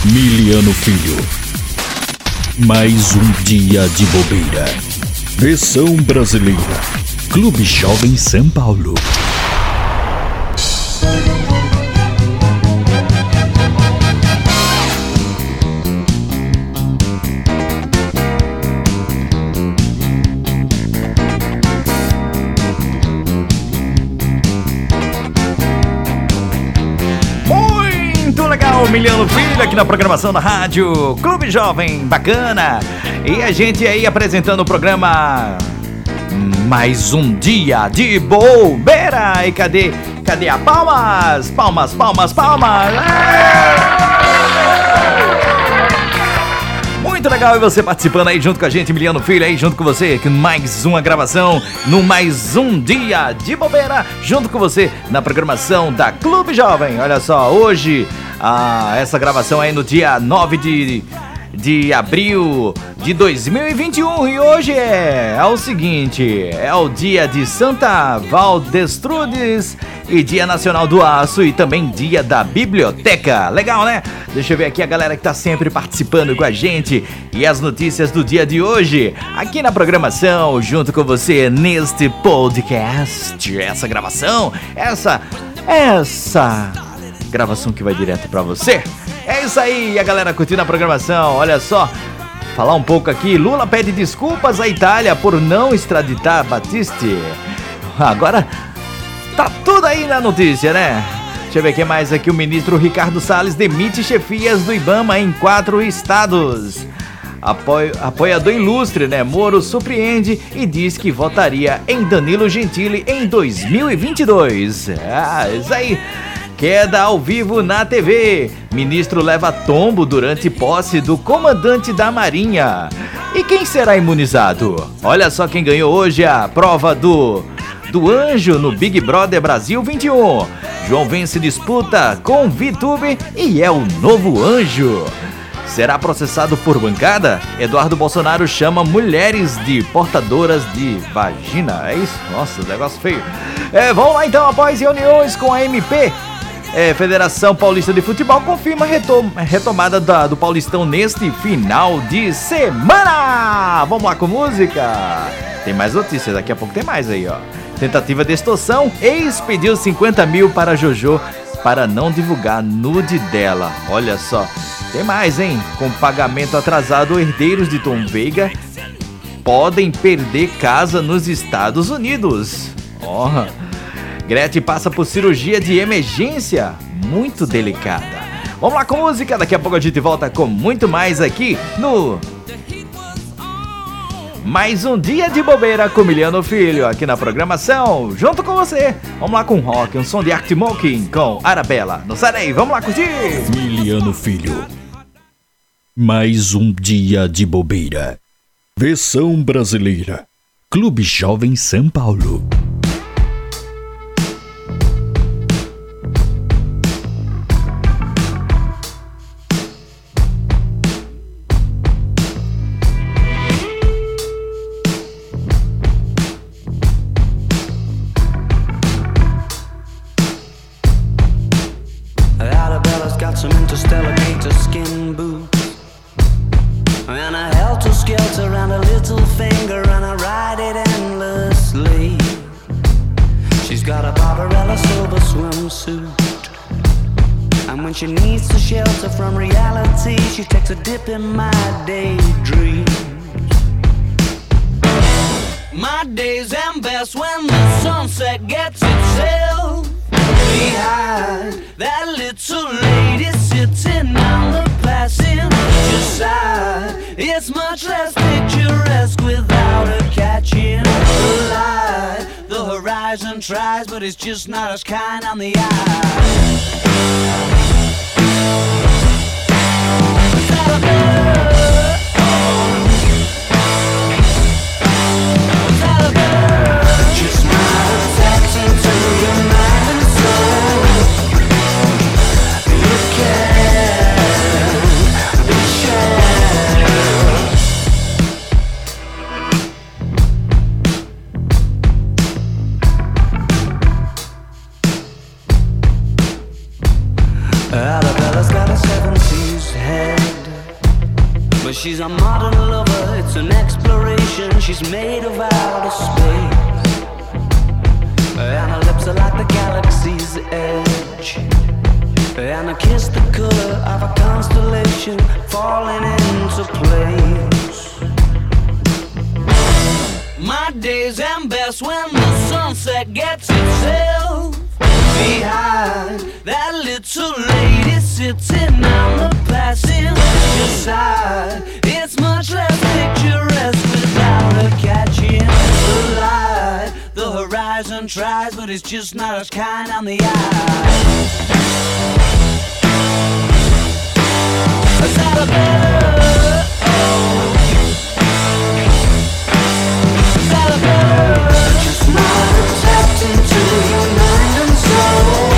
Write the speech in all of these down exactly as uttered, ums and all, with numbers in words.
Miliano Filho. Mais um dia de bobeira. Versão brasileira. Clube Jovem São Paulo. Miliano Filho aqui na programação da rádio Clube Jovem, bacana. E a gente aí apresentando o programa Mais um dia de bobeira. E cadê, cadê a palmas? Palmas, palmas, palmas. Muito legal e você participando aí junto com a gente, Miliano Filho aí junto com você, aqui mais uma gravação no Mais um Dia de Bobeira, junto com você na programação da Clube Jovem. Olha só, hoje ah, essa gravação aí no dia nove de, de abril de dois mil e vinte e um e hoje é, é o seguinte, é o dia de Santa Valdestrudes e Dia Nacional do Aço e também Dia da Biblioteca. Legal, né? Deixa eu ver aqui a galera que tá sempre participando com a gente e as notícias do dia de hoje aqui na programação, junto com você neste podcast. Essa gravação, essa, essa gravação que vai direto pra você. É isso aí, a galera curtindo a programação. Olha só, falar um pouco aqui. Lula pede desculpas à Itália por não extraditar Battisti. Agora tá tudo aí na notícia, né? Deixa eu ver o que mais aqui. O ministro Ricardo Salles demite chefias do IBAMA em quatro estados. Apoio, apoiador ilustre, né? Moro surpreende e diz que votaria em Danilo Gentili em dois mil e vinte e dois. Ah, isso aí. Queda ao vivo na T V. Ministro leva tombo durante posse do comandante da Marinha. E quem será imunizado? Olha só quem ganhou hoje a prova do... do Anjo no Big Brother Brasil vinte e um. João Vence disputa com VTube e é o novo Anjo. Será processado por bancada? Eduardo Bolsonaro chama mulheres de portadoras de vagina. É isso? Nossa, negócio feio. É, vamos lá então, após reuniões com a M P, é, Federação Paulista de Futebol confirma retom- retomada da, do Paulistão neste final de semana. Vamos lá com música. Tem mais notícias, daqui a pouco tem mais aí, ó. Tentativa de extorsão, ex pediu cinquenta mil para Jojo para não divulgar nude dela. Olha só, tem mais, hein? Com pagamento atrasado, herdeiros de Tom Veiga podem perder casa nos Estados Unidos. Ó, oh. Gretchen passa por cirurgia de emergência muito delicada. Vamos lá com música, daqui a pouco a gente volta com muito mais aqui no... Mais um dia de bobeira com Miliano Filho aqui na programação, junto com você. Vamos lá com rock, um som de Arctic Monkeys com Arabella. Não sai daí, vamos lá curtir. Miliano Filho. Mais um dia de bobeira. Versão brasileira. Clube Jovem São Paulo. Some interstellar gator skin boots and a helter-skelter and a little finger and I ride it endlessly. She's got a Barbarella silver swimsuit and when she needs to shelter from reality she takes a dip in my daydreams. My days end best when the sunset gets itself behind that little lady sitting on the passenger side. It's much less picturesque without her catching the light. The horizon tries, but it's just not as kind on the eye. Just not attaching to your mind and soul. You can't be sure. Arabella's got a seven But she's a modern lover, it's an exploration. She's made of outer space, and her lips are like the galaxy's edge, and her kiss the color of a constellation falling into place. My days end best when the sunset gets itself behind that little lady sitting on the passenger side. It's much less picturesque without her catching the light. The horizon tries, but it's just not as kind on the eye. Is that a better? Oh. Is that a better? Just not tapped into your mind and soul.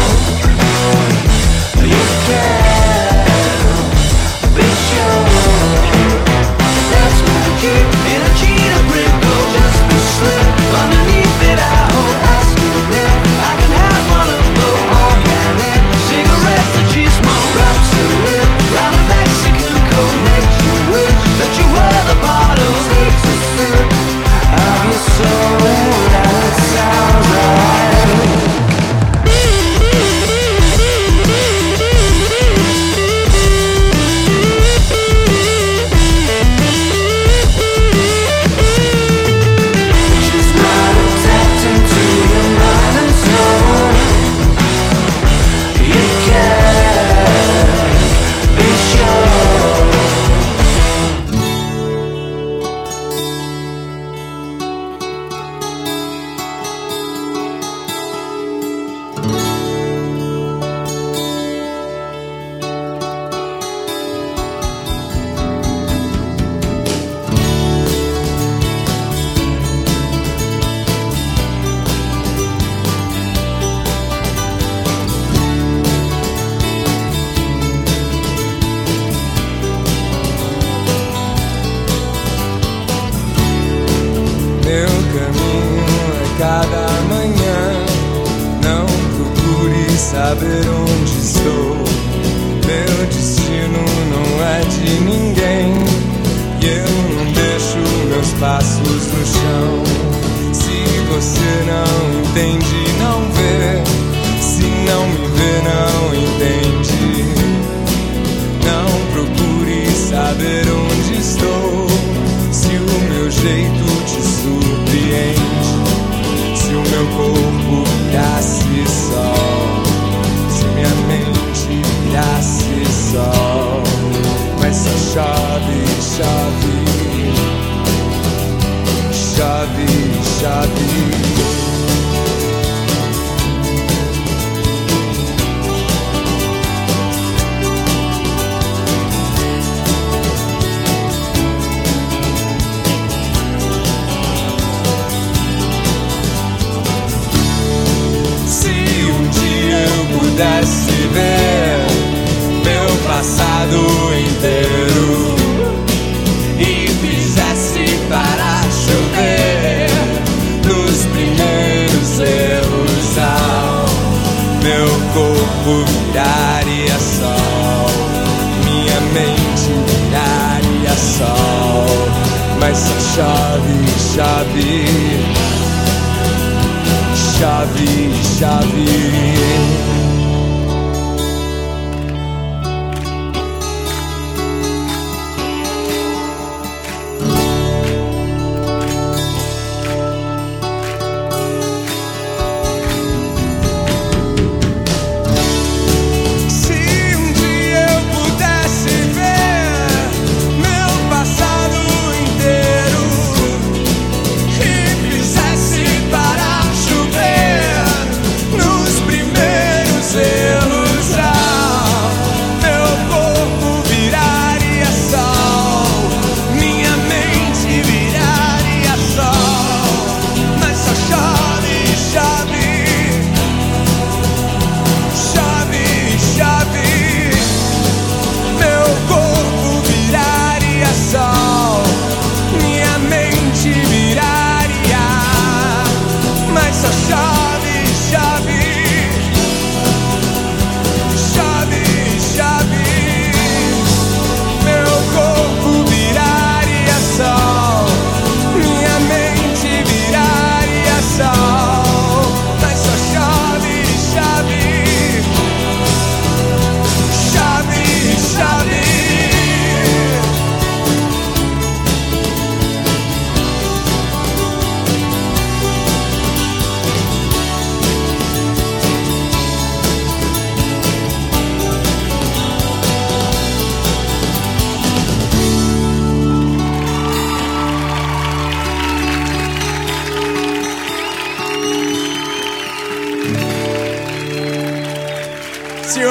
You can be sure that's my key in a cheetah print. Go just be slim underneath it. I hope that's good. I can have one of those organic cigarettes that you smoke. Wraps her lip round a Mexican coat. Makes you wish that you were the bottles. Takes a sip of your soul. That sounds right. Saber onde estou, meu destino não é de ninguém, e eu não deixo meus passos no chão. Se você não entende, não vê, se não me vê, não entende. Não procure saber onde estou, se o meu jeito te surpreende, se o meu corpo virasse sol, minha mente virasse sol, mas só chove, chove, chove, chove. Pudesse ver meu passado inteiro e fizesse parar chover nos primeiros erros, ao meu corpo viraria sol, minha mente viraria sol, mas só chove, chove, chove, chove. Fizesse parar chover nos primeiros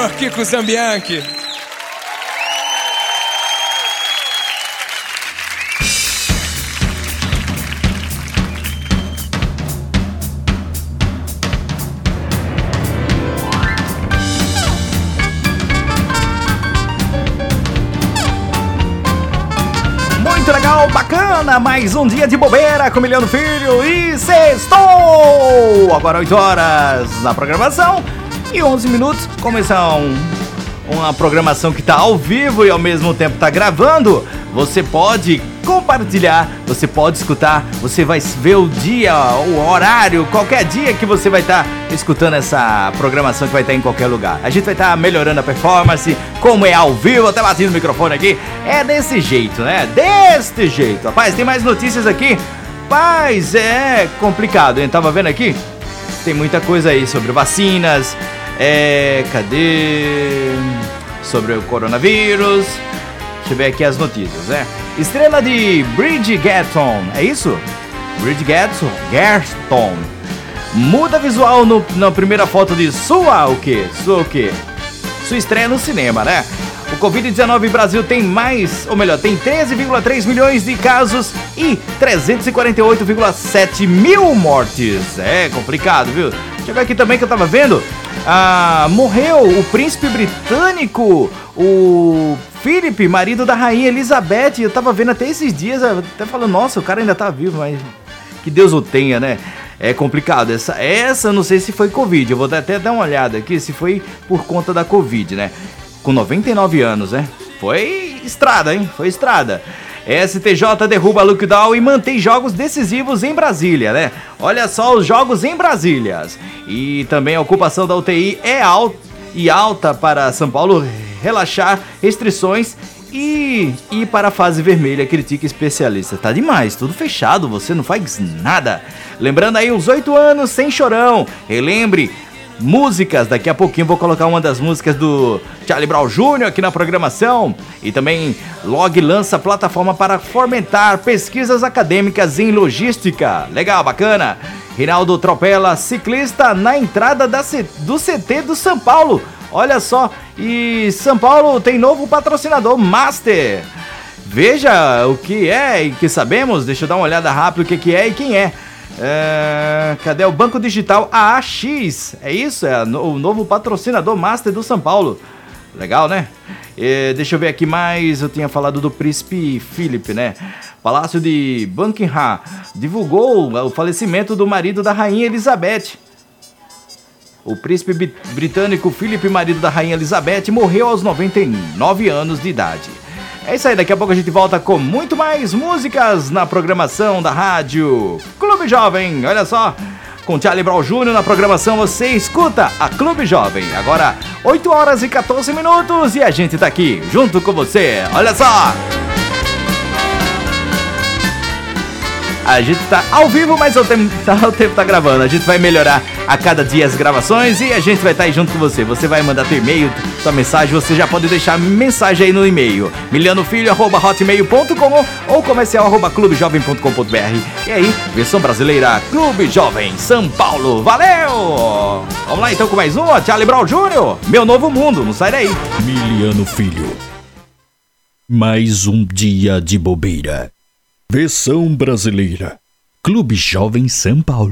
senhor Kiko Zambianchi. Muito legal, bacana, mais um dia de bobeira com Emiliano Filho e sextou! Agora oito horas na programação e onze minutos, começar um, uma programação que está ao vivo e ao mesmo tempo está gravando. Você pode compartilhar, você pode escutar, você vai ver o dia, o horário, qualquer dia que você vai estar tá escutando essa programação que vai estar tá em qualquer lugar. A gente vai estar tá melhorando a performance, como é ao vivo, até batendo o microfone aqui. É desse jeito, né? Deste jeito. Rapaz, tem mais notícias aqui? Rapaz, é complicado, hein? Tava vendo aqui? Tem muita coisa aí sobre vacinas, é... cadê? Sobre o coronavírus. Deixa eu ver aqui as notícias, né? Estrela de Bridgerton, é isso? Bridgerton, Gerton. Muda visual no, na primeira foto de sua o quê? Sua o quê? Sua estreia no cinema, né? O covid dezenove no Brasil tem mais, ou melhor, tem treze vírgula três milhões de casos e trezentos e quarenta e oito vírgula sete mil mortes. É complicado, viu? Deixa eu ver aqui também que eu tava vendo. Ah, morreu o príncipe britânico, o Philip, marido da rainha Elizabeth. Eu tava vendo até esses dias, até falando, nossa, o cara ainda tá vivo, mas que Deus o tenha, né? É complicado, essa, essa eu não sei se foi Covid, eu vou até dar uma olhada aqui se foi por conta da Covid, né? Com noventa e nove anos, né? Foi estrada, hein? Foi estrada. S T J derruba lockdown e mantém jogos decisivos em Brasília, né? Olha só os jogos em Brasília. E também a ocupação da U T I é alta e alta para São Paulo relaxar restrições e ir para a fase vermelha, critica especialista. Tá demais, tudo fechado, você não faz nada. Lembrando aí os oito anos sem Chorão. Relembre músicas, daqui a pouquinho vou colocar uma das músicas do Charlie Brown Júnior aqui na programação. E também Log lança plataforma para fomentar pesquisas acadêmicas em logística. Legal, bacana. Rinaldo atropela ciclista na entrada da C... do C T do São Paulo. Olha só, e São Paulo tem novo patrocinador, Master. Veja o que é e que sabemos, deixa eu dar uma olhada rápido o que, que é e quem é. É, cadê o Banco Digital A A X? É isso? É o novo patrocinador Master do São Paulo. Legal, né? É, deixa eu ver aqui mais. Eu tinha falado do príncipe Philip, né? Palácio de Buckingham divulgou o falecimento do marido da rainha Elizabeth. O príncipe britânico Philip, marido da rainha Elizabeth, morreu aos noventa e nove anos de idade. É isso aí, daqui a pouco a gente volta com muito mais músicas na programação da rádio Clube Jovem. Olha só, com Charlie Brown Júnior na programação você escuta a Clube Jovem. Agora, oito horas e catorze minutos e a gente tá aqui junto com você. Olha só! A gente tá ao vivo, mas o tempo, o tempo tá gravando. A gente vai melhorar a cada dia as gravações e a gente vai estar aí junto com você. Você vai mandar teu e-mail, sua mensagem, você já pode deixar mensagem aí no e-mail milhanofilho arroba hotmail ponto com ou comercial arroba clubejovem ponto com ponto br. E aí, versão brasileira Clube Jovem São Paulo. Valeu! Vamos lá então com mais uma, Charlie Brown Júnior, Meu Novo Mundo, não sai daí. Emiliano Filho. Mais um dia de bobeira. Versão brasileira. Clube Jovem São Paulo.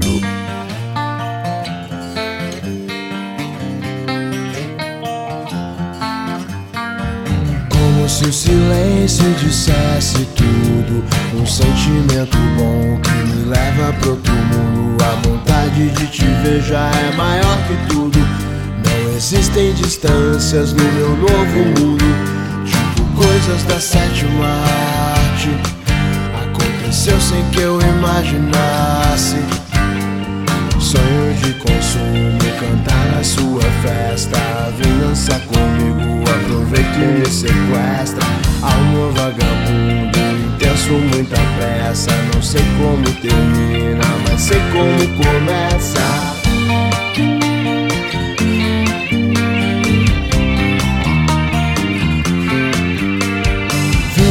Como se o silêncio dissesse tudo, um sentimento bom que me leva pro outro mundo. A vontade de te ver já é maior que tudo. Não existem distâncias no meu novo mundo, tipo coisas da sétima arte. Aconteceu sem que eu imaginasse. Sonho de consumo, cantar na sua festa. Vem dançar comigo, aproveita e me sequestra. Alma vagabundo, intenso, muita pressa. Não sei como termina, mas sei como começa.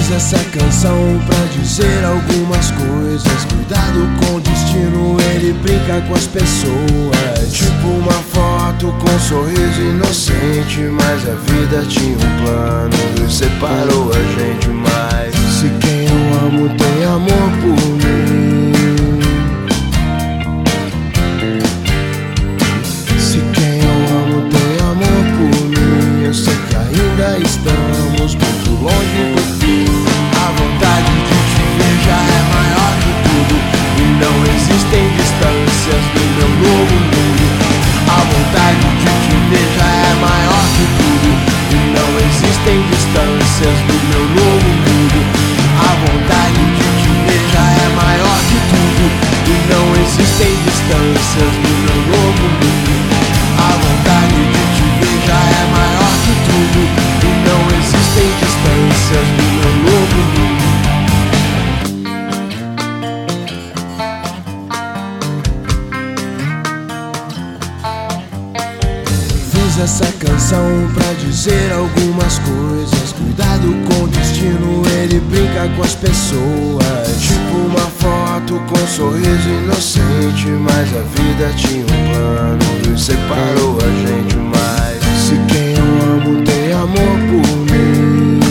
Fiz essa canção pra dizer algumas coisas. Cuidado com o destino, ele brinca com as pessoas. Tipo uma foto com um sorriso inocente, mas a vida tinha um plano e separou a gente mais. Se quem eu amo tem amor por mim, se quem eu amo tem amor por mim, eu sei que ainda estamos muito longe do fim. A vontade de te ver já é maior que tudo, e não existem distâncias no meu novo mundo. A vontade de te ver já é maior que tudo, e não existem distâncias no meu novo mundo. A vontade de te ver já é maior que tudo, e não existem distâncias no meu novo mundo. A vontade de te ver já é maior que tudo, e não existem distâncias no meu novo mundo. Fiz essa canção pra dizer algumas coisas. Cuidado com o destino, ele brinca com as pessoas. Tipo uma foto com um sorriso inocente, mas a vida tinha um plano e separou a gente mais. Se quem eu amo tem amor por mim,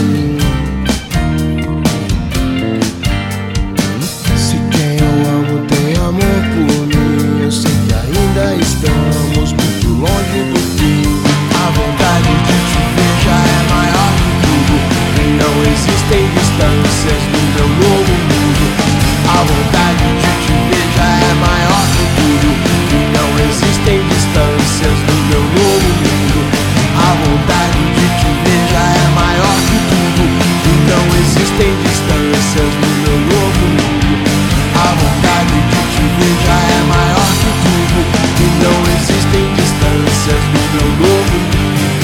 se quem eu amo tem amor por mim, eu sei que ainda estamos muito longe do fim. A vontade de te ver já é maior que tudo, e não existem distâncias no meu novo mundo. A vontade de te ver já é maior que tudo, e não existem distâncias no meu novo mundo. A vontade de te ver já é maior que tudo, e não existem distâncias no meu novo mundo. A vontade de te ver já é maior que tudo, e não existem distâncias no meu novo mundo.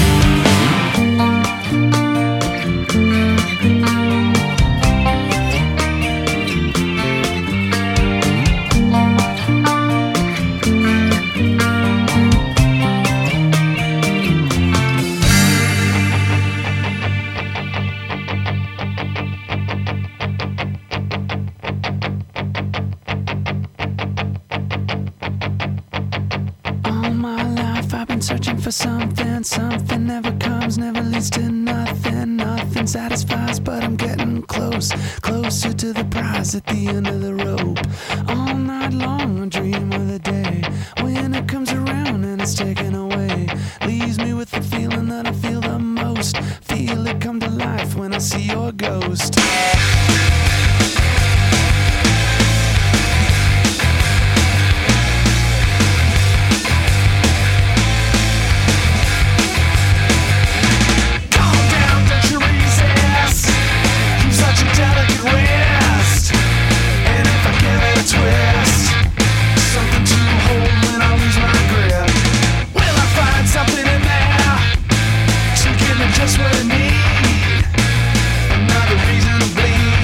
All my life I've been searching for something. Something never comes, never leads to nothing. Nothing satisfies, but I'm getting close, closer to the prize at the end of the rope. All night long I dream of the day when it comes around and it's taken away. Leaves me with the feeling that I feel the most. Feel it come to life when I see your ghost. Twist, something to hold when I lose my grip. Will I find something in there to give me just what I need? Another reason to bleed.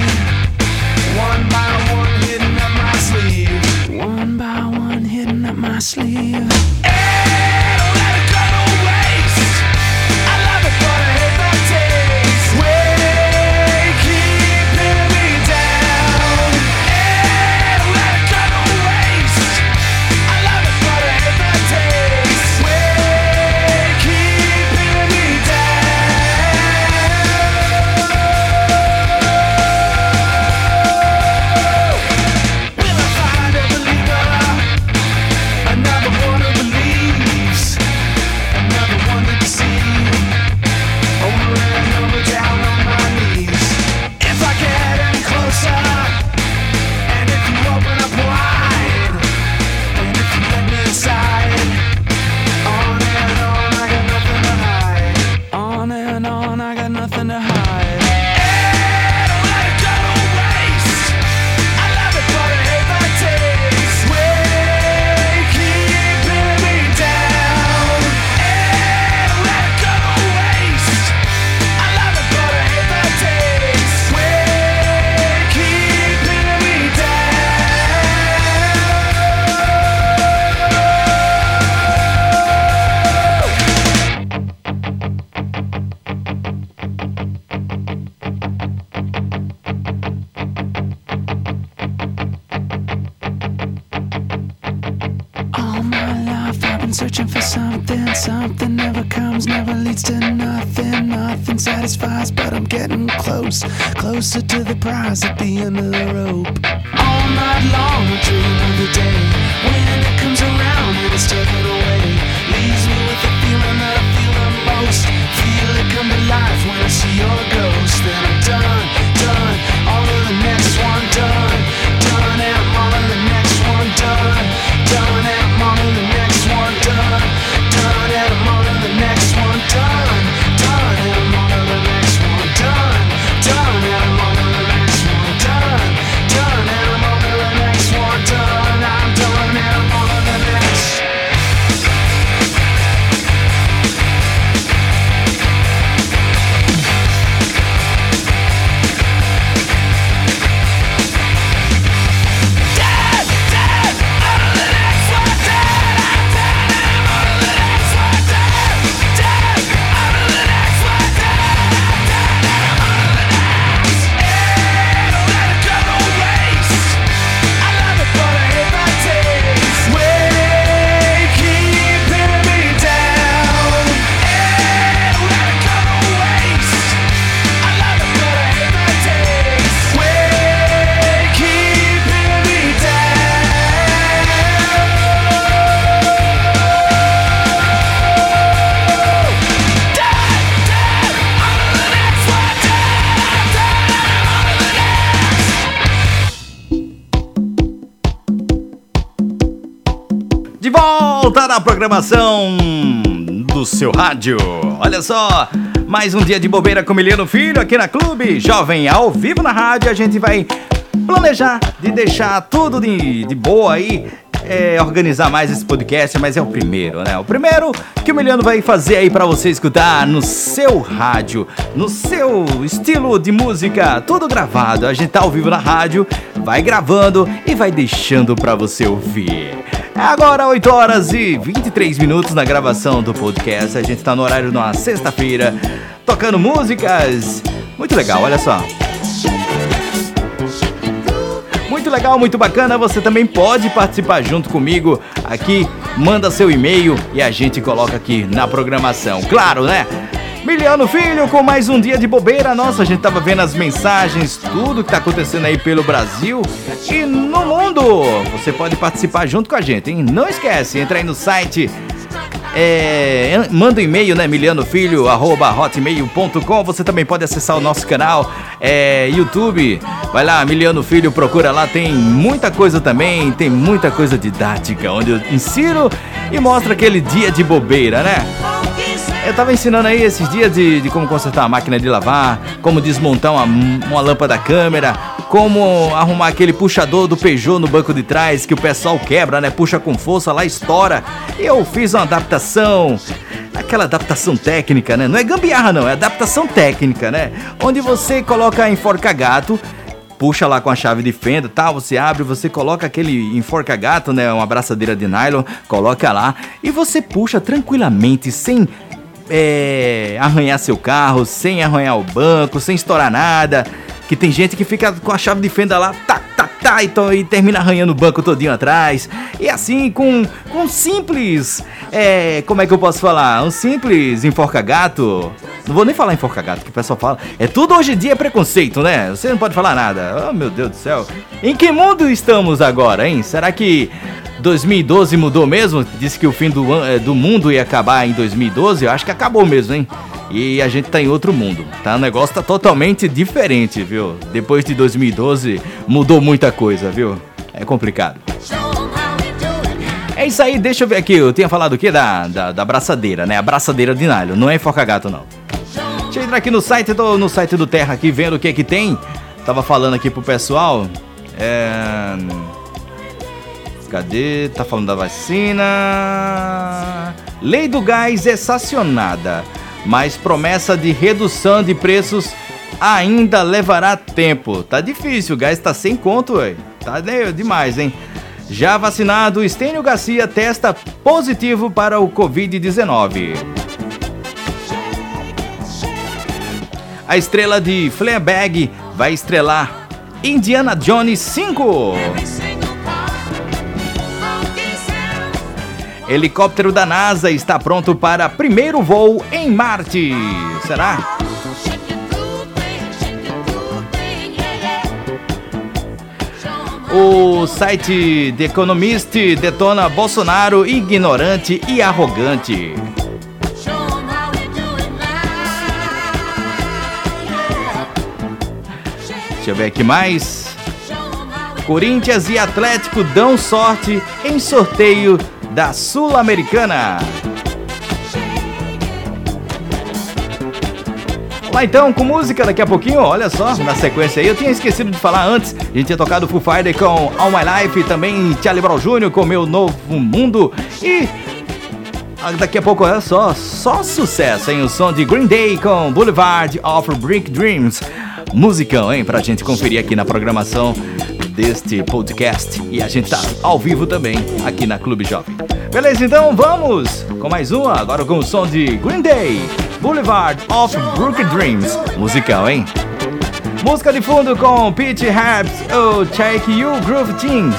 Something never comes, never leads to nothing. Nothing satisfies, but I'm getting close, closer to the prize at the end of the rope. All night long I dream of the day when it comes around and it's taken away. Leaves me with the feeling that I feel the most. Feel it come to life when I see your ghost. Then I'm done, done, all of the next one done. Done and I'm on to the next one done. Done and I'm on to the next one done. Done and I'm on to the next one done. Done and I'm on to the next one done. Done and I'm on to the next one done. Done and I'm on to the next one done. I'm done and I'm on to the next. Volta na programação do seu rádio. Olha só, mais um dia de bobeira com Miliano Filho aqui na Clube Jovem, ao vivo na rádio. A gente vai planejar de deixar tudo de, de boa aí, é, organizar mais esse podcast, mas é o primeiro, né? O primeiro que o Miliano vai fazer aí pra você escutar no seu rádio, no seu estilo de música, tudo gravado. A gente tá ao vivo na rádio, vai gravando e vai deixando pra você ouvir. Agora oito horas e vinte e três minutos na gravação do podcast. A gente tá no horário de uma sexta-feira, tocando músicas. Muito legal, olha só. Muito legal, muito bacana. Você também pode participar junto comigo aqui. Manda seu e-mail e a gente coloca aqui na programação. Claro, né? Miliano Filho com mais um dia de bobeira. Nossa, a gente tava vendo as mensagens, tudo que tá acontecendo aí pelo Brasil e no mundo. Você pode participar junto com a gente, hein? Não esquece, entra aí no site, é, manda um e-mail, né? milianofilho arroba hotmail ponto com. Você também pode acessar o nosso canal, é, YouTube. Vai lá, Miliano Filho, procura lá, tem muita coisa também, tem muita coisa didática, onde eu ensino e mostro aquele dia de bobeira, né? Eu tava ensinando aí esses dias de, de como consertar a máquina de lavar, como desmontar uma, uma lâmpada câmera, como arrumar aquele puxador do Peugeot no banco de trás, que o pessoal quebra, né? Puxa com força, lá estoura. Eu fiz uma adaptação, aquela adaptação técnica, né? Não é gambiarra não, é adaptação técnica, né? Onde você coloca enforca-gato, puxa lá com a chave de fenda, tá? Você abre, você coloca aquele enforca-gato, né? Uma abraçadeira de nylon, coloca lá e você puxa tranquilamente, sem é, arranhar seu carro, sem arranhar o banco, sem estourar nada. Que tem gente que fica com a chave de fenda lá, tá, tá, tá, e, to, e termina arranhando o banco todinho atrás. E assim, com, com um simples, é, como é que eu posso falar? Um simples enforca-gato. Não vou nem falar enforca-gato, que o pessoal fala. É tudo hoje em dia é preconceito, né? Você não pode falar nada. Oh, meu Deus do céu. Em que mundo estamos agora, hein? Será que dois mil e doze mudou mesmo? Disse que o fim do, do mundo ia acabar em dois mil e doze. Eu acho que acabou mesmo, hein? E a gente tá em outro mundo, tá? O negócio tá totalmente diferente, viu? Depois de dois mil e doze mudou muita coisa, viu? É complicado. É isso aí, deixa eu ver aqui. Eu tinha falado o quê? Da, da, da abraçadeira, né? A abraçadeira de nylon, não é enforca-gato, não. Deixa eu entrar aqui no site, tô no site do Terra aqui vendo o que é que tem. Tava falando aqui pro pessoal. É... Cadê? Tá falando da vacina. Lei do gás é sancionada, mas promessa de redução de preços ainda levará tempo. Tá difícil, o gás tá sem conto, ué. Tá demais, hein? Já vacinado, Estênio Garcia testa positivo para o covid dezenove. A estrela de Fleabag vai estrelar Indiana Jones cinco. Helicóptero da NASA está pronto para primeiro voo em Marte. Será? O site The Economist detona Bolsonaro ignorante e arrogante. Deixa eu ver aqui mais. Corinthians e Atlético dão sorte em sorteio da Sul-Americana. Lá então, com música daqui a pouquinho, olha só, na sequência aí, eu tinha esquecido de falar antes, a gente tinha tocado Foo Fighters com All My Life, também Charlie Brown Júnior com Meu Novo Mundo, e daqui a pouco, olha só, só sucesso, hein, o som de Green Day com Boulevard of Brick Dreams, musicão, hein, pra gente conferir aqui na programação deste podcast, e a gente tá ao vivo também aqui na Clube Jovem. Beleza, então vamos com mais uma, agora com o som de Green Day, Boulevard of Broken Dreams. Musical, hein? Música de fundo com Pete Harps, o Check You Groove Things.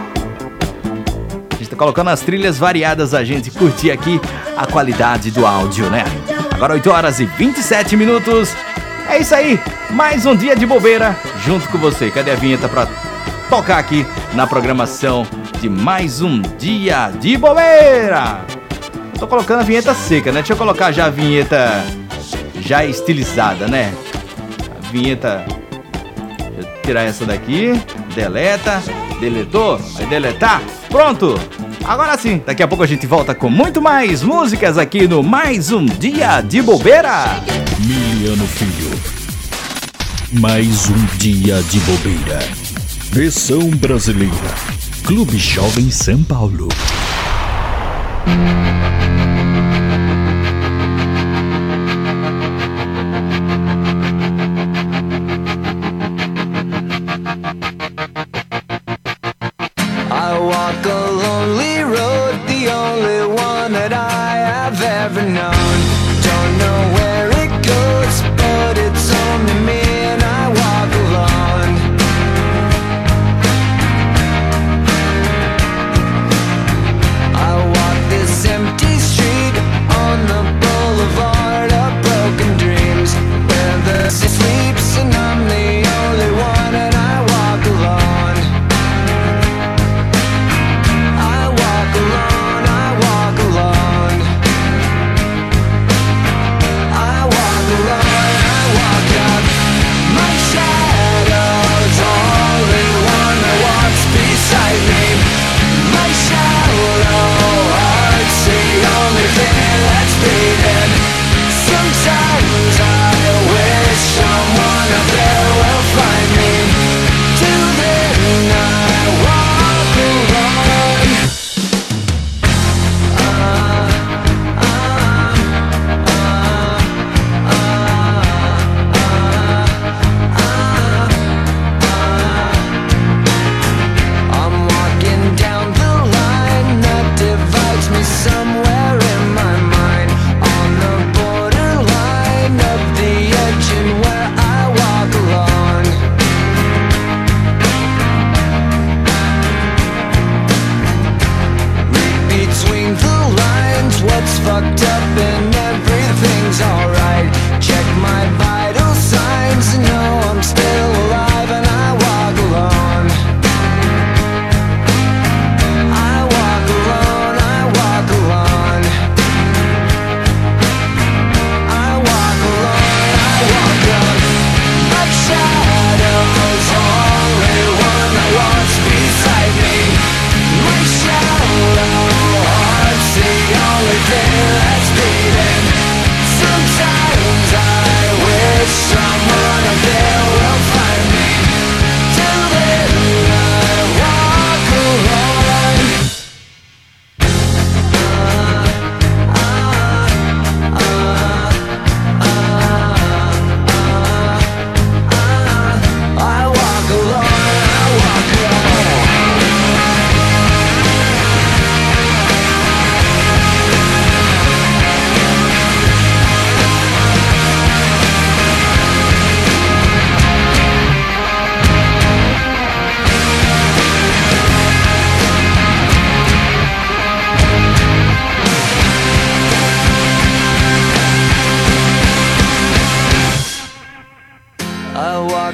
A gente tá colocando as trilhas variadas, a gente curtir aqui a qualidade do áudio, né? Agora oito horas e vinte e sete minutos. É isso aí, mais um dia de bobeira junto com você. Cadê a vinheta pra tocar aqui na programação de mais um dia de bobeira? Tô colocando a vinheta seca, né? Deixa eu colocar já a vinheta já estilizada, né? A vinheta... Deixa eu tirar essa daqui. Deleta. Deletou. Vai deletar. Pronto. Agora sim. Daqui a pouco a gente volta com muito mais músicas aqui no Mais um Dia de Bobeira. Miliano Filho. Mais um dia de bobeira. Versão brasileira. Clube Jovem São Paulo. I walk a lonely road, the only one that I have ever known. Don't know where it goes, but it's home to me and I walk alone. I walk this empty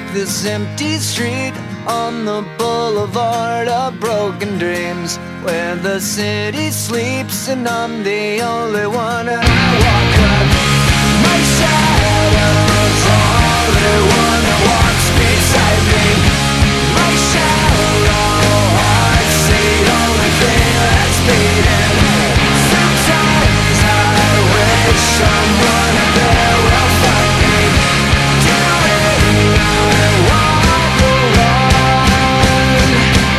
this empty street on the boulevard of broken dreams, where the city sleeps and I'm the only one. And I walk up, my shadow's the only one that walks beside me. My shallow heart's the only thing that's beating. Sometimes I wish someone up there will find me, doing I walk alone.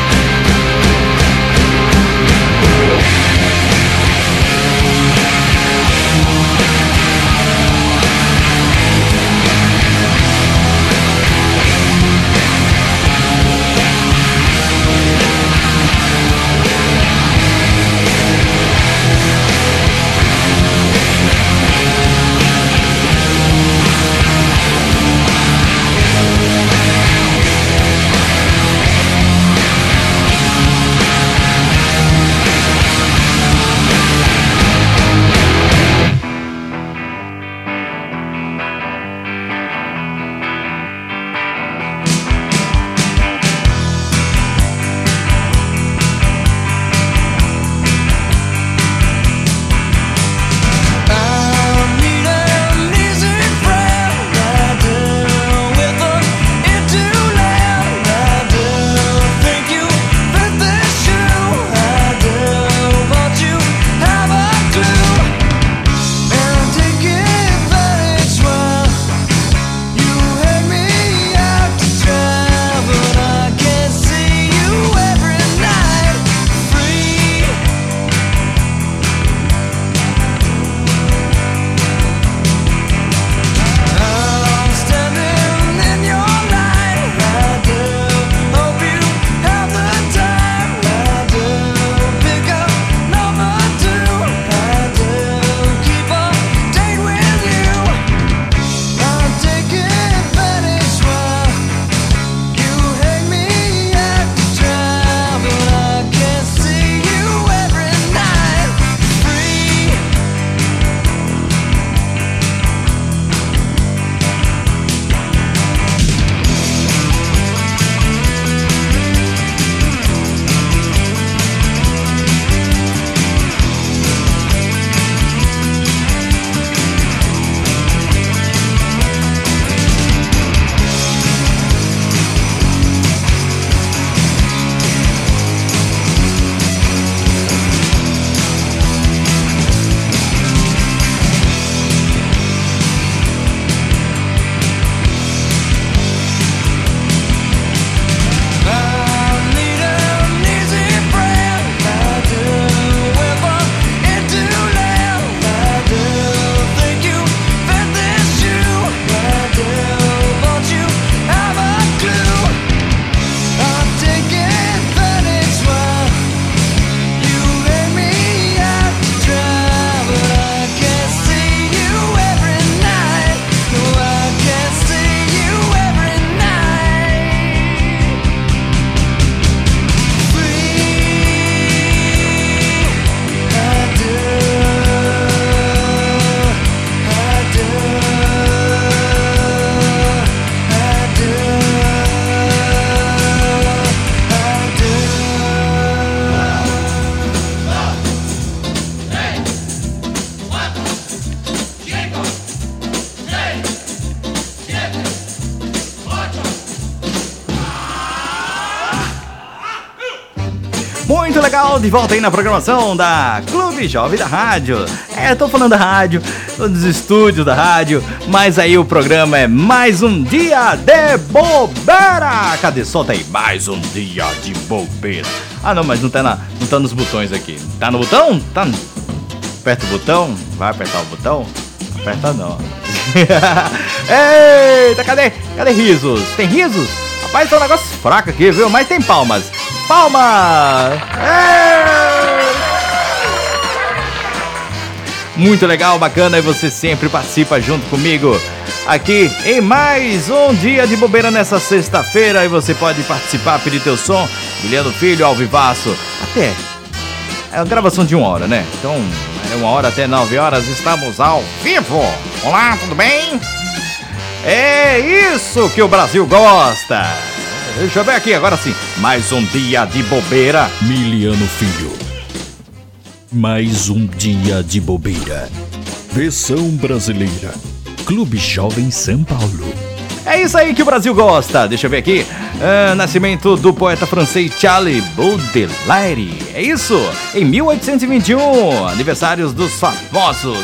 Muito legal, de volta aí na programação da Clube Jovem da Rádio. É, tô falando da rádio, dos estúdios da rádio, mas aí o programa é Mais Um Dia de Bobeira. Cadê? Solta aí, Mais Um Dia de Bobeira. Ah não, mas não tá, na, não tá nos botões aqui. Tá no botão? Tá no... Aperta o botão, vai apertar o botão? Aperta não. Eita, cadê? Cadê risos? Tem risos? Rapaz, tá um negócio fraco aqui, viu? Mas tem palmas. Palmas! É! Muito legal, bacana, e você sempre participa junto comigo aqui em mais um dia de bobeira nessa sexta-feira. E você pode participar, pedir teu som, Juliano Filho, ao vivaço, até é uma gravação de uma hora, né? Então, é uma hora até nove horas, estamos ao vivo. Olá, tudo bem? É isso que o Brasil gosta. Deixa eu ver aqui, agora sim. Mais um dia de bobeira. Miliano Filho. Mais um dia de bobeira. Versão brasileira. Clube Jovem São Paulo. É isso aí que o Brasil gosta. Deixa eu ver aqui. Ah, nascimento do poeta francês Charles Baudelaire. É isso? Em mil oitocentos e vinte e um. Aniversários dos famosos.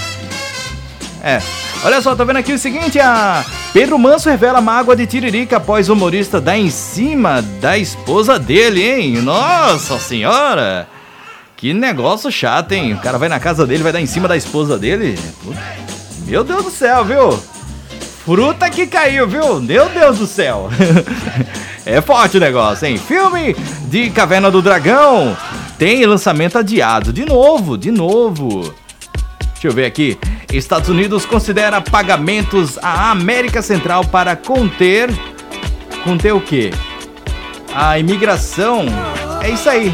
É. Olha só, tô vendo aqui o seguinte, a Pedro Manso revela mágoa de Tiririca após o humorista dar em cima da esposa dele, hein? Nossa senhora! Que negócio chato, hein? O cara vai na casa dele, vai dar em cima da esposa dele? Meu Deus do céu, viu? Fruta que caiu, viu? Meu Deus do céu! É forte o negócio, hein? Filme de Caverna do Dragão tem lançamento adiado. De novo, de novo. Deixa eu ver aqui. Estados Unidos considera pagamentos à América Central para conter... Conter o quê? A imigração. É isso aí.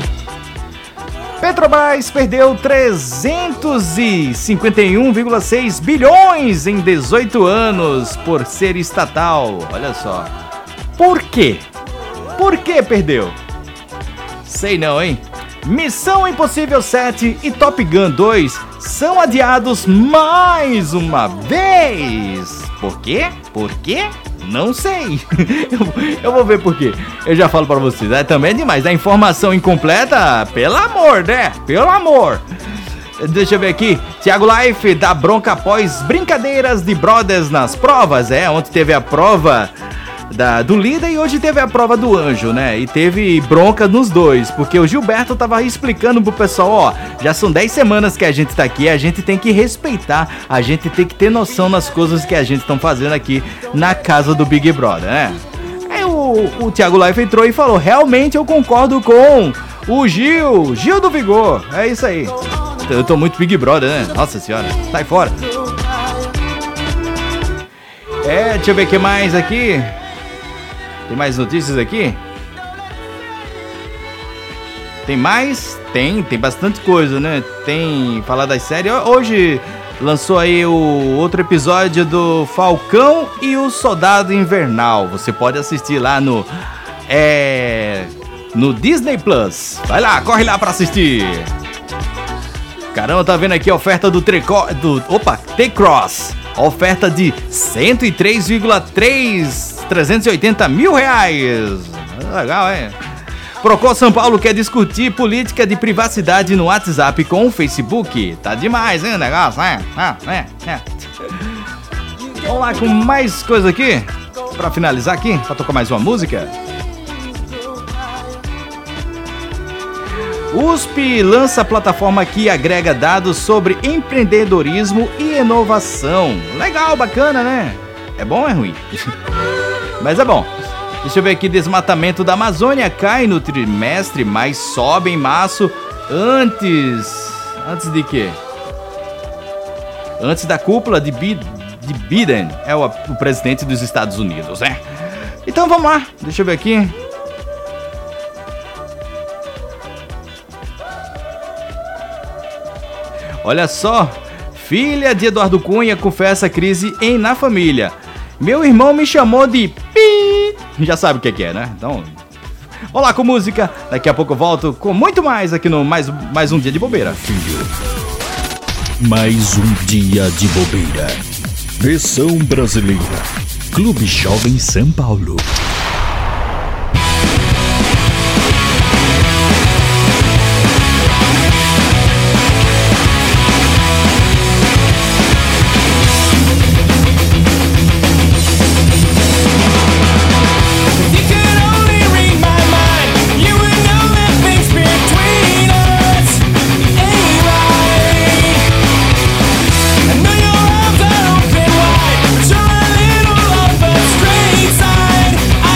Petrobras perdeu trezentos e cinquenta e um vírgula seis bilhões em dezoito anos por ser estatal. Olha só. Por quê? Por que perdeu? Sei não, hein? Missão Impossível sete e Top Gun dois são adiados mais uma vez. Por quê? Por quê? Não sei. eu, eu vou ver por quê. Eu já falo pra vocês. É também demais. A informação incompleta, pelo amor, né? Pelo amor. Deixa eu ver aqui. Thiago Life dá bronca após brincadeiras de brothers nas provas. É, ontem teve a prova da, do líder e hoje teve a prova do anjo, né? E teve bronca nos dois, porque o Gilberto tava explicando pro pessoal, ó, já são dez semanas que a gente tá aqui, a gente tem que respeitar, a gente tem que ter noção nas coisas que a gente estão fazendo aqui na casa do Big Brother, né? Aí o, o Thiago Life entrou e falou, realmente eu concordo com o Gil, Gil do Vigor, é isso aí. Eu tô muito Big Brother, né? Nossa senhora, sai fora. É, deixa eu ver o que mais aqui. Tem mais notícias aqui? Tem mais? Tem, tem bastante coisa, né? Tem falar das séries. Hoje lançou aí o outro episódio do Falcão e o Soldado Invernal. Você pode assistir lá no é no Disney Plus. Vai lá, corre lá pra assistir. Caramba, tá vendo aqui a oferta do Treco, do opa, T-Cross. Oferta de cento e três vírgula três trezentos e oitenta mil reais. Legal, hein? Procon São Paulo quer discutir política de privacidade no WhatsApp com o Facebook. Tá demais, hein, o negócio? É, é, é. Vamos lá com mais coisa aqui. Pra finalizar aqui, pra tocar mais uma música. U S P lança plataforma que agrega dados sobre empreendedorismo e inovação. Legal, bacana, né? É bom ou é ruim? Mas é bom. Deixa eu ver aqui, desmatamento da Amazônia cai no trimestre, mas sobe em março antes... Antes de quê? Antes da cúpula de, Bi, de Biden, é o, o presidente dos Estados Unidos, né? Então vamos lá, deixa eu ver aqui. Olha só, filha de Eduardo Cunha confessa crise em Na Família. Meu irmão me chamou de pi. Já sabe o que é, né? Então, vamos lá com música. Daqui a pouco eu volto com muito mais aqui no Mais, mais um Dia de Bobeira. Filho. Mais um Dia de Bobeira. Versão brasileira. Clube Jovem São Paulo. I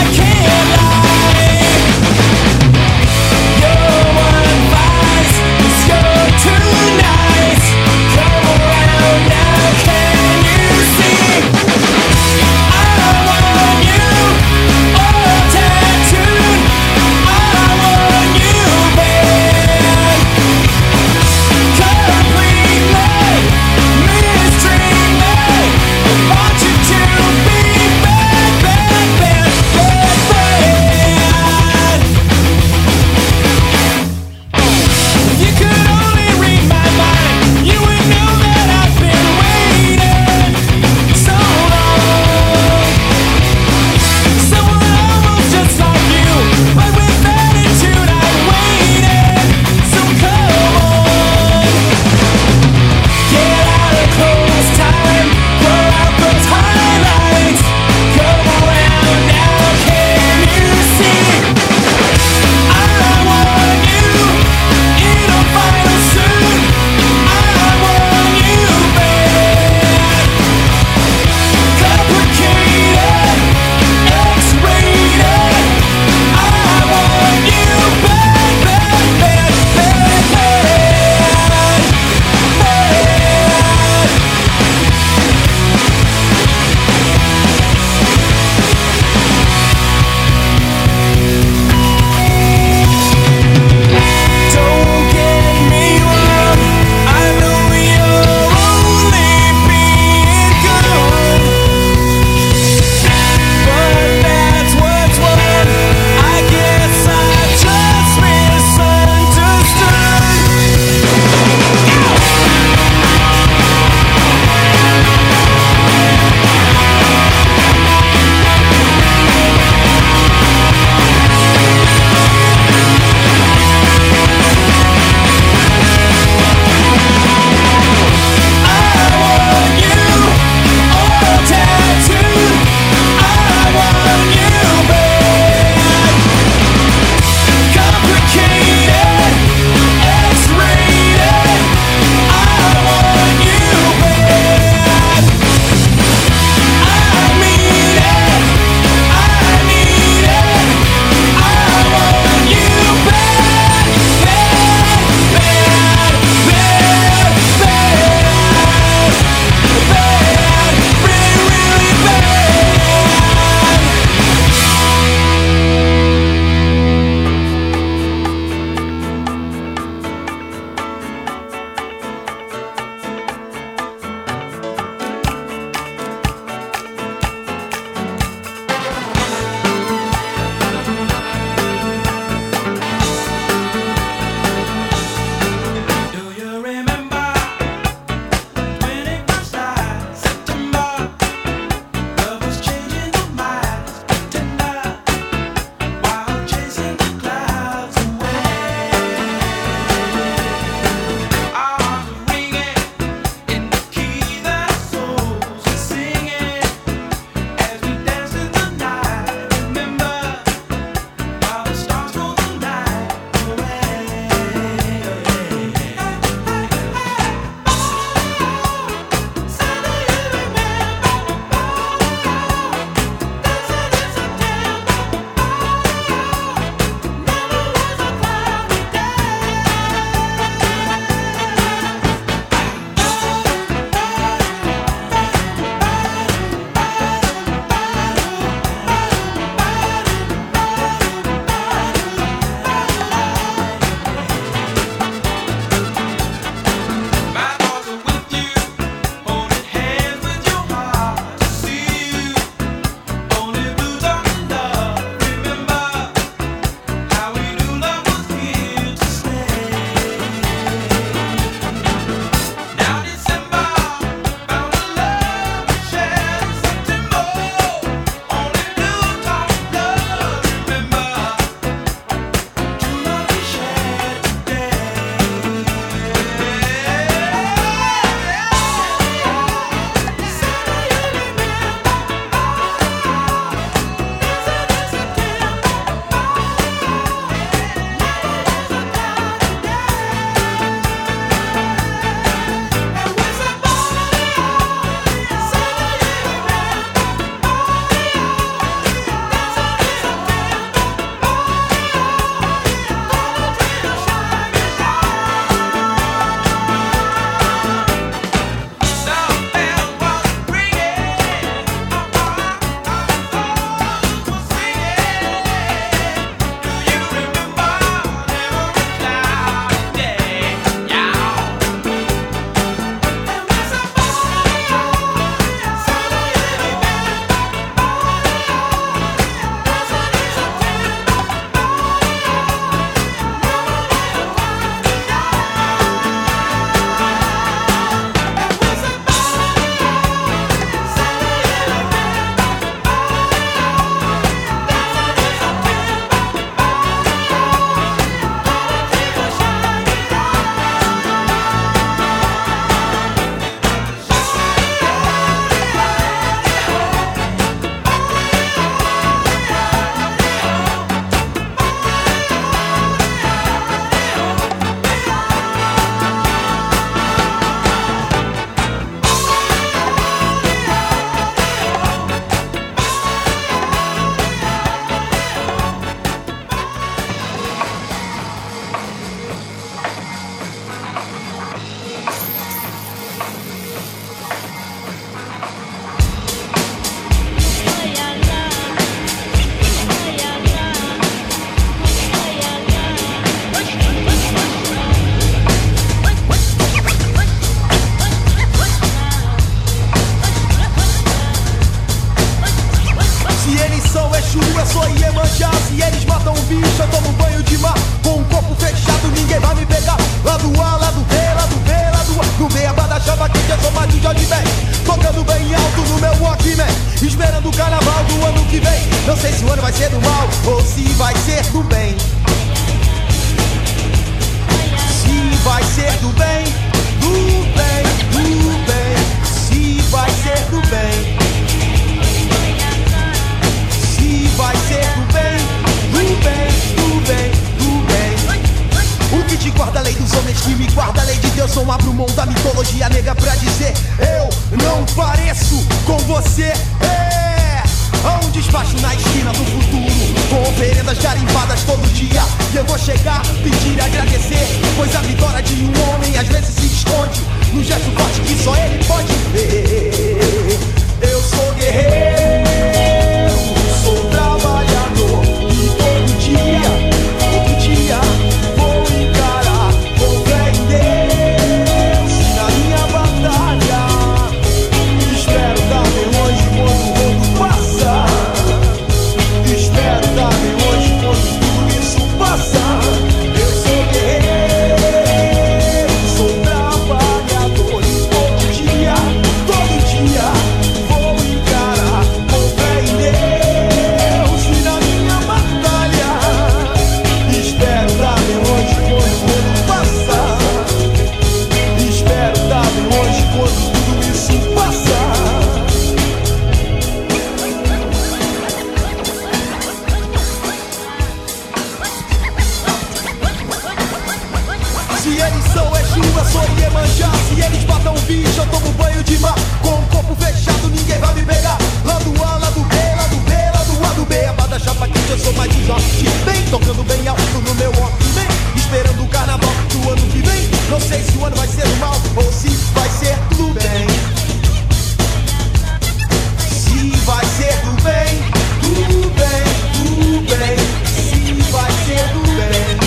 Iemanjá, se eles matam um bicho, eu tomo banho de mar. Com o corpo fechado, ninguém vai me pegar. Lá do A, lá do B, lá do B, lá do A. No meio da chava quente, eu sou mais um Jorge Ben. Tocando bem alto no meu Walkman, esperando o carnaval do ano que vem. Não sei se o ano vai ser do mal ou se vai ser do bem. Se vai ser do bem, do bem, do bem. Se vai ser do bem. Se vai ser do bem, do bem, do bem, do bem. O que te guarda a lei dos homens, que me guarda a lei de Deus. Não abro mão da mitologia nega pra dizer: eu não pareço com você. É, há um despacho na esquina do futuro, com oferendas garimbadas todo dia. E eu vou chegar, pedir e agradecer, pois a vitória de um homem às vezes se esconde no gesto forte que só ele pode ver. Eu sou guerreiro, sou trabalhador, e todo dia, todo dia vou encarar, vou fé em Deus na minha batalha. Espero dar bem longe quando o mundo passar. Espero dar bem longe quando tudo isso passar. Eu sou guerreiro, sou trabalhador, e todo dia, todo dia vou encarar, vou fé em Deus e na minha batalha. Espero dar bem longe quando o mundo passar. Espero dar bem longe quando tudo isso passar. Se eles são Exu, eu sou Iemanjá. Se eles matam um bicho, eu tomo banho de mar. Com o corpo fechado, ninguém vai me pegar. Lá do A, lá do B, lá do B, lá do A do B. Abada chapa quente, eu sou mais um Jorge Ben. Tocando bem alto no meu Walkman, esperando o carnaval do ano que vem. Não sei se o ano vai ser do mal ou se vai ser do bem. Se vai ser do bem, do bem, do bem. Se vai ser do bem.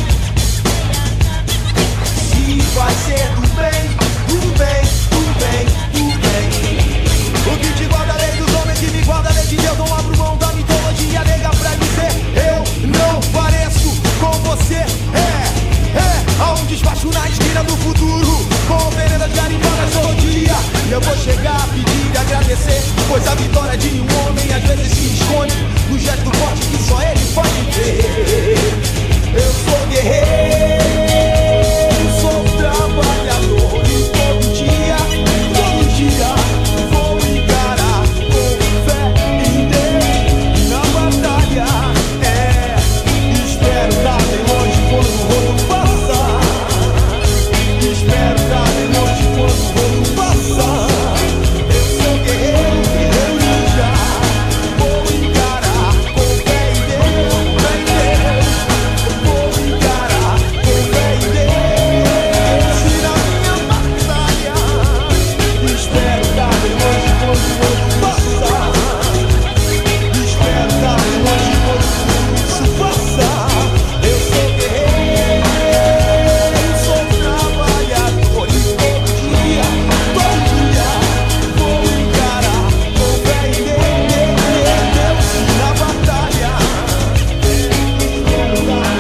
Se vai ser do bem, do bem, do bem, do bem. O que te guarda a lei dos homens, que me guarda a lei de Deus. Não abro mão da mitologia nega pra dizer: eu não pareço com você. É, é, há um despacho na esquina do futuro, com oferendas garimbadas todo dia. E eu vou chegar, pedir e agradecer, pois a vitória de um homem às vezes se esconde no gesto forte que só ele pode ter. Eu sou guerreiro, sou trabalhador, e todo dia, todo dia vou encarar com fé em Deus na batalha. É, espero dar bem longe quando o rodo passar. Espero dar bem longe quando o rodo passar. Eu sou guerreiro, guerreiro ninja, vou encarar com fé em Deus, fé em Deus. Vou encarar com fé em Deus e na minha batalha. Espero dar bem longe quando o mundo passar. Espero dar bem longe quando tudo isso passar. Eu sou guerreiro, sou trabalhador, e todo dia, todo dia vou encarar com fé em Deus e na batalha. Espero dar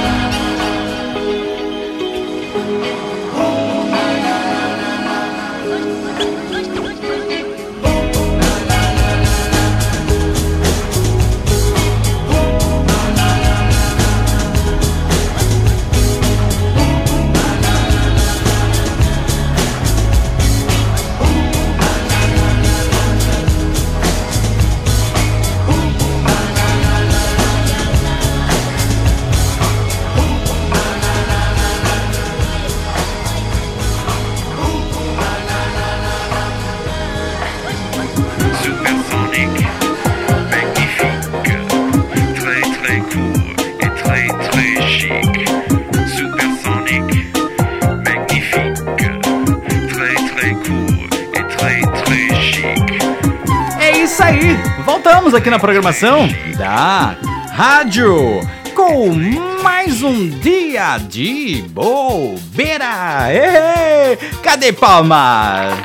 Supersonic, magnifique, très très court et très très chic. Supersonic, magnifique, très très court et très très chic. É isso aí, voltamos aqui na programação da rádio com mais um dia de bobeira. Ê, cadê palmas?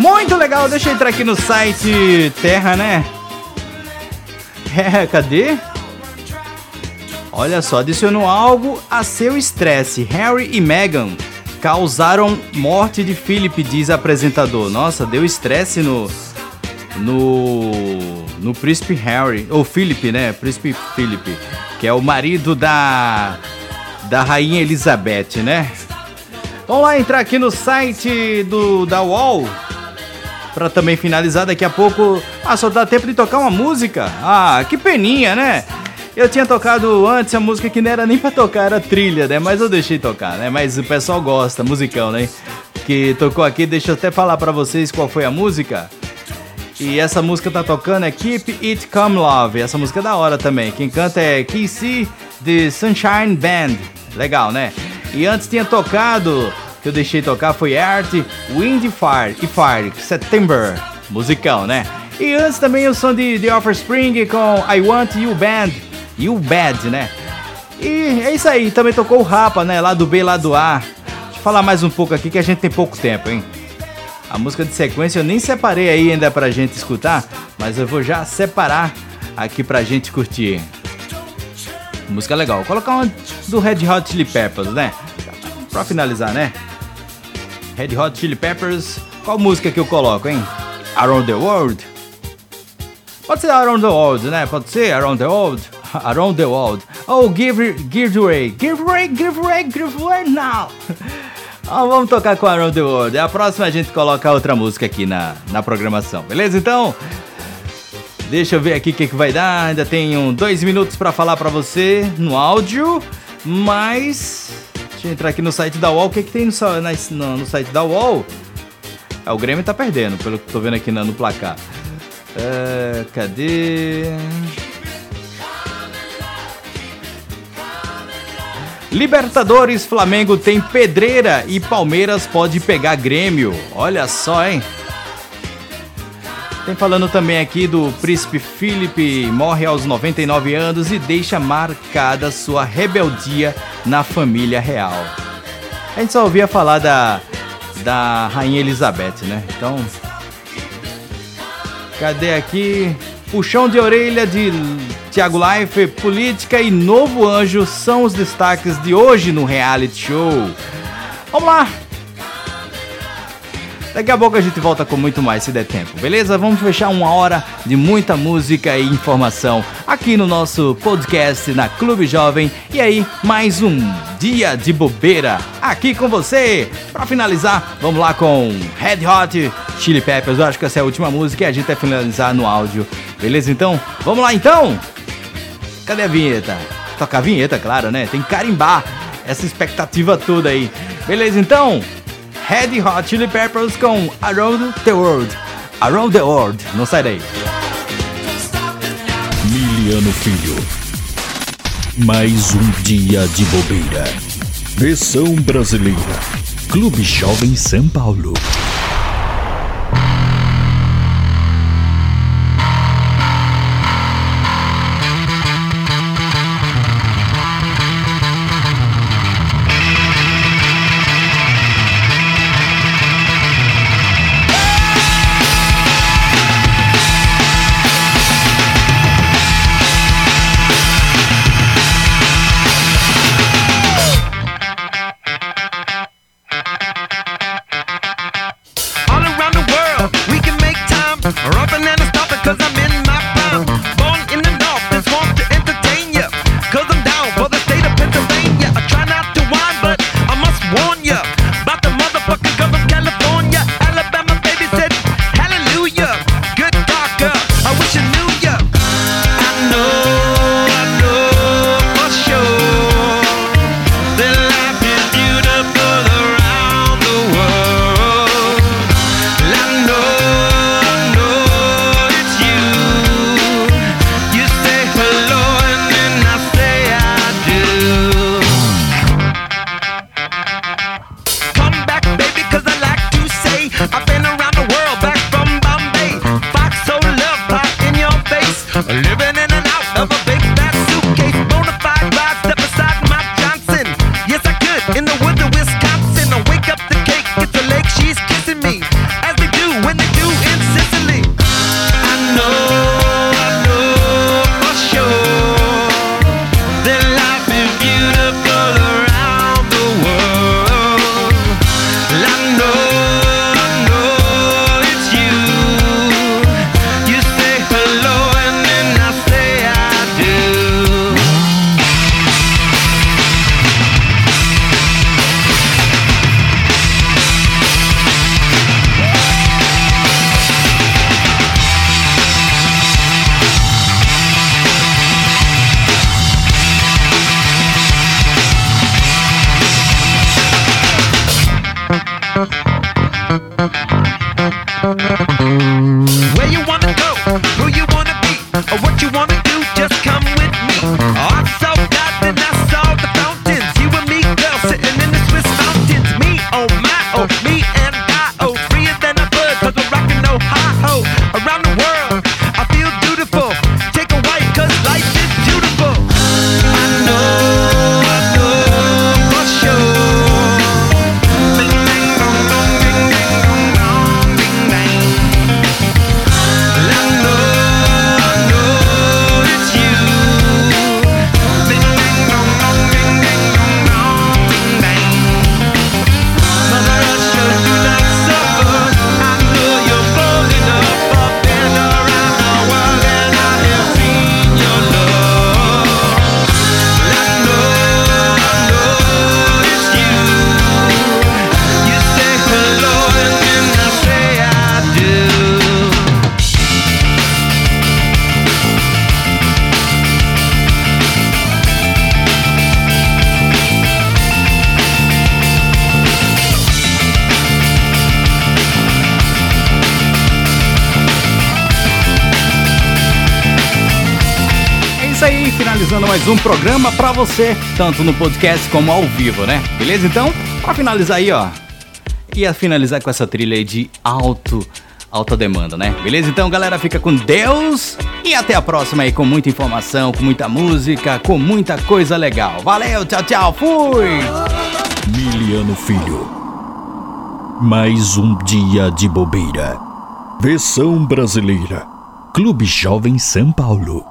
Muito legal, deixa eu entrar aqui no site Terra, né? É, cadê? Olha só, adicionou algo a seu estresse. Harry e Meghan causaram morte de Philip, diz apresentador. Nossa, deu estresse no... No... No príncipe Harry, ou Philip, né? Príncipe Philip, que é o marido da... Da rainha Elizabeth, né? Vamos lá entrar aqui no site do, da U O L para também finalizar daqui a pouco. Ah, só dá tempo de tocar uma música. Ah, que peninha, né? Eu tinha tocado antes a música que não era nem pra tocar, era trilha, né? Mas eu deixei tocar, né? Mas o pessoal gosta, musicão, né? Que tocou aqui, deixa eu até falar pra vocês qual foi a música. E essa música tá tocando é Keep It Come Love. Essa música é da hora também. Quem canta é Casey The Sunshine Band. Legal, né? E antes tinha tocado, que eu deixei tocar, foi Art, Wind Fire e Fire, September. Musicão, né? E antes também o som de The Offspring com I Want You Band. You Bad, né? E é isso aí, também tocou o Rapa, né? Lá do B, lá do A. Deixa eu falar mais um pouco aqui que a gente tem pouco tempo, hein? A música de sequência eu nem separei aí ainda pra gente escutar, mas eu vou já separar aqui pra gente curtir. Música legal. Vou colocar uma do Red Hot Chili Peppers, né? Pra finalizar, né? Red Hot Chili Peppers. Qual música que eu coloco, hein? Around the World? Pode ser Around the World, né? Pode ser Around the World. Around the World. Oh, give, give away. Give away, give away, give away now. Oh, vamos tocar com Around the World. A próxima a gente coloca outra música aqui na, na programação. Beleza, então? Deixa eu ver aqui o que, que vai dar. Ainda tenho dois minutos pra falar pra você no áudio. Mas... deixa eu entrar aqui no site da U O L. O que, que tem no, no, no site da U O L? É, o Grêmio tá perdendo, pelo que tô vendo aqui no, no placar. Uh, cadê? Libertadores, Flamengo tem pedreira e Palmeiras pode pegar Grêmio. Olha só, hein? Tem falando também aqui do príncipe Felipe, morre aos noventa e nove anos e deixa marcada sua rebeldia na família real. A gente só ouvia falar da, da rainha Elizabeth, né? Então, cadê aqui? Puxão de orelha de Thiago Life, política e novo anjo são os destaques de hoje no reality show. Vamos lá! Daqui a pouco a gente volta com muito mais, se der tempo, beleza? Vamos fechar uma hora de muita música e informação aqui no nosso podcast na Clube Jovem. E aí, mais um dia de bobeira aqui com você. Pra finalizar, vamos lá com Red Hot Chili Peppers. Eu acho que essa é a última música e a gente vai finalizar no áudio. Beleza, então? Vamos lá, então? Cadê a vinheta? Tocar a vinheta, claro, né? Tem que carimbar essa expectativa toda aí. Beleza, então? Red Hot Chili Peppers com Around the World. Around the World. Não sai daí. Miliano Filho. Mais um dia de bobeira. Versão brasileira. Clube Jovem São Paulo. You Where you wanna go, who you wanna be, or what you wanna do, just come with me. Oh, I saw God, then I saw the fountains. You and me, girl, sitting in the Swiss mountains. Me, oh my, oh, me and I, oh, freer than a bird, cause we're rockin' Ohio. Around the world, I feel beautiful. Take a white, cause life is beautiful. I know, I know for sure. Bing, bang, bong, bong, bing, bang, bong, bong, bing, bang. I know, I know it's you. Bing, bang, bong, bong, bing, bang, bong, bong, bing, bang. Mother Russia, you like supper. I know you're floating up, up and around the world, and I have seen your love. I know, I know it's you. You say hello and then I say I do. É isso aí, finalizando mais um programa pra você, tanto no podcast como ao vivo, né? Beleza? Então, pra finalizar aí, ó, ia finalizar com essa trilha aí de alto, alta demanda, né? Beleza? Então, galera, fica com Deus e até a próxima aí com muita informação, com muita música, com muita coisa legal. Valeu, tchau, tchau, fui! Miliano Filho. Mais um dia de bobeira. Versão brasileira. Clube Jovem São Paulo.